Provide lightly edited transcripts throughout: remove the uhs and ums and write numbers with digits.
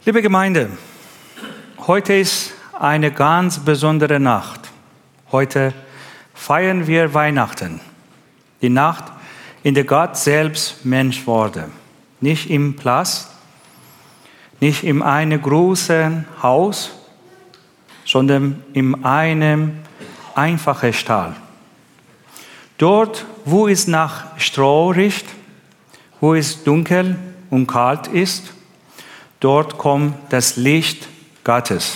Liebe Gemeinde, heute ist eine ganz besondere Nacht. Heute feiern wir Weihnachten. Die Nacht, in der Gott selbst Mensch wurde. Nicht im Palast, nicht in einem großen Haus, sondern in einem einfachen Stall. Dort, wo es nach Stroh riecht, wo es dunkel und kalt ist, dort kommt das Licht Gottes.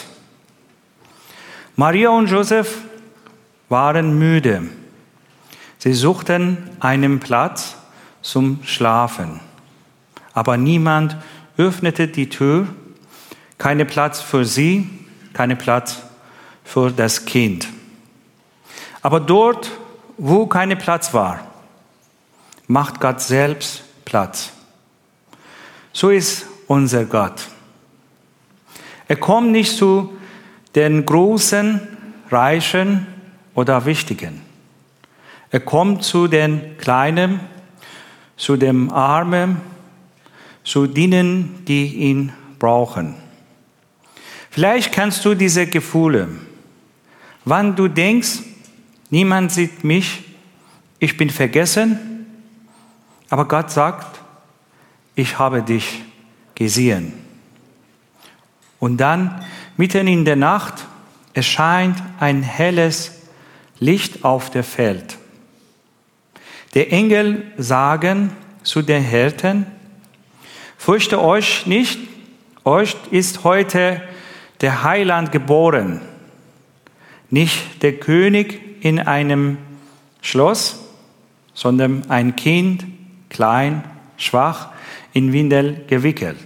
Maria und Josef waren müde. Sie suchten einen Platz zum Schlafen. Aber niemand öffnete die Tür. Kein Platz für sie, kein Platz für das Kind. Aber dort, wo kein Platz war, macht Gott selbst Platz. So ist unser Gott. Er kommt nicht zu den Großen, Reichen oder Wichtigen. Er kommt zu den Kleinen, zu den Armen, zu denen, die ihn brauchen. Vielleicht kennst du diese Gefühle. Wann du denkst, niemand sieht mich, ich bin vergessen, aber Gott sagt, ich habe dich gesehen. Und dann, mitten in der Nacht, erscheint ein helles Licht auf dem Feld. Die Engel sagen zu den Hirten, fürchtet euch nicht, euch ist heute der Heiland geboren, nicht der König in einem Schloss, sondern ein Kind, klein, schwach, in Windel gewickelt.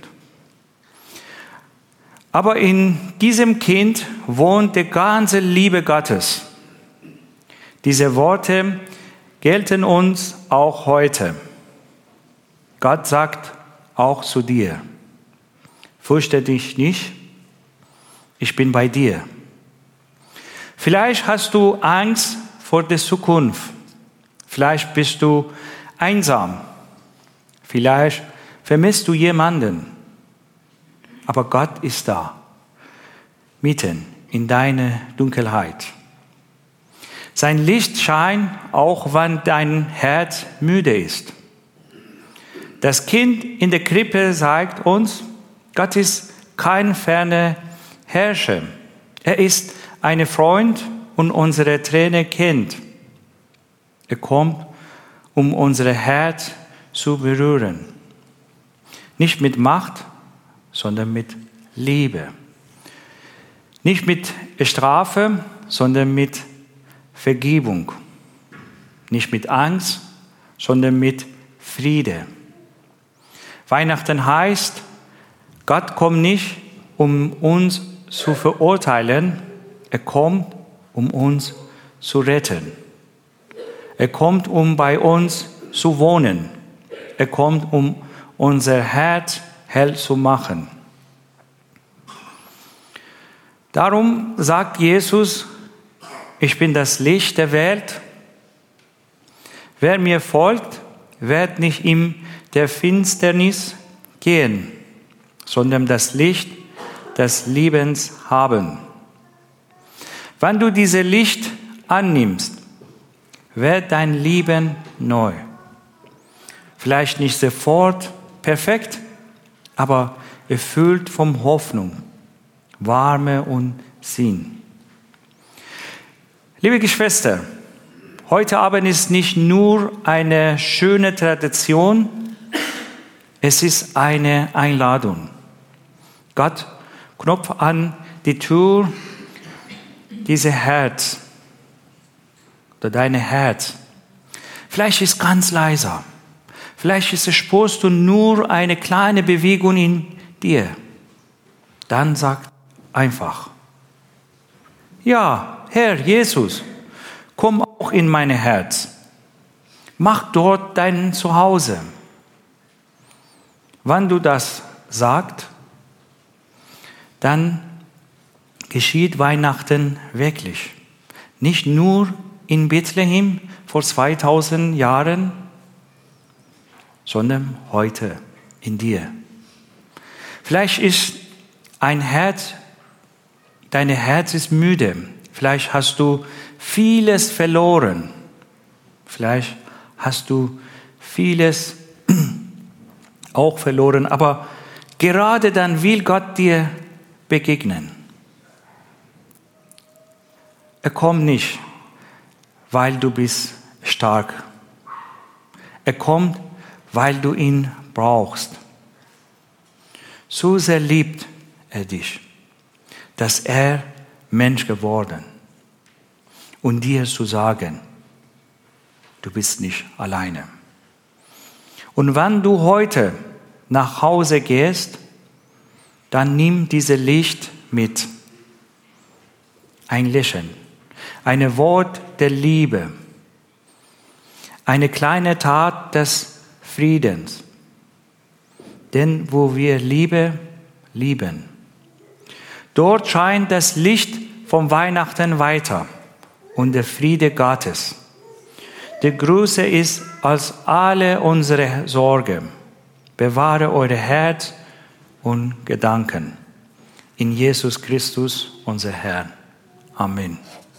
Aber in diesem Kind wohnt die ganze Liebe Gottes. Diese Worte gelten uns auch heute. Gott sagt auch zu dir, fürchte dich nicht, ich bin bei dir. Vielleicht hast du Angst vor der Zukunft. Vielleicht bist du einsam. Vielleicht vermisst du jemanden. Aber Gott ist da, mitten in deiner Dunkelheit. Sein Licht scheint, auch wenn dein Herz müde ist. Das Kind in der Krippe sagt uns, Gott ist kein ferner Herrscher. Er ist ein Freund und unsere Tränen kennt. Er kommt, um unser Herz zu berühren. Nicht mit Macht, sondern mit Liebe. Nicht mit Strafe, sondern mit Vergebung. Nicht mit Angst, sondern mit Friede. Weihnachten heißt, Gott kommt nicht, um uns zu verurteilen, er kommt, um uns zu retten. Er kommt, um bei uns zu wohnen. Er kommt, um unser Herz hell zu machen. Darum sagt Jesus, ich bin das Licht der Welt. Wer mir folgt, wird nicht in der Finsternis gehen, sondern das Licht des Lebens haben. Wenn du dieses Licht annimmst, wird dein Leben neu. Vielleicht nicht sofort perfekt, aber erfüllt von Hoffnung, Wärme und Sinn. Liebe Geschwister, heute Abend ist nicht nur eine schöne Tradition, es ist eine Einladung. Gott klopft an die Tür dieses Herz oder dein Herz. Vielleicht ist es ganz leiser. Vielleicht spürst du nur eine kleine Bewegung in dir. Dann sag einfach, ja, Herr Jesus, komm auch in mein Herz. Mach dort dein Zuhause. Wenn du das sagst, dann geschieht Weihnachten wirklich. Nicht nur in Bethlehem vor 2000 Jahren, sondern heute in dir. Vielleicht ist dein Herz ist müde. Vielleicht hast du vieles verloren. Vielleicht hast du vieles auch verloren. Aber gerade dann will Gott dir begegnen. Er kommt nicht, weil du bist stark. Er kommt, weil du ihn brauchst. So sehr liebt er dich, dass er Mensch geworden und dir zu sagen, du bist nicht alleine. Und wenn du heute nach Hause gehst, dann nimm dieses Licht mit. Ein Lächeln, ein Wort der Liebe, eine kleine Tat des Friedens. Denn wo wir lieben, dort scheint das Licht vom Weihnachten weiter und der Friede Gottes, der größer ist als alle unsere Sorge. Bewahre eure Herz und Gedanken in Jesus Christus, unser Herr. Amen.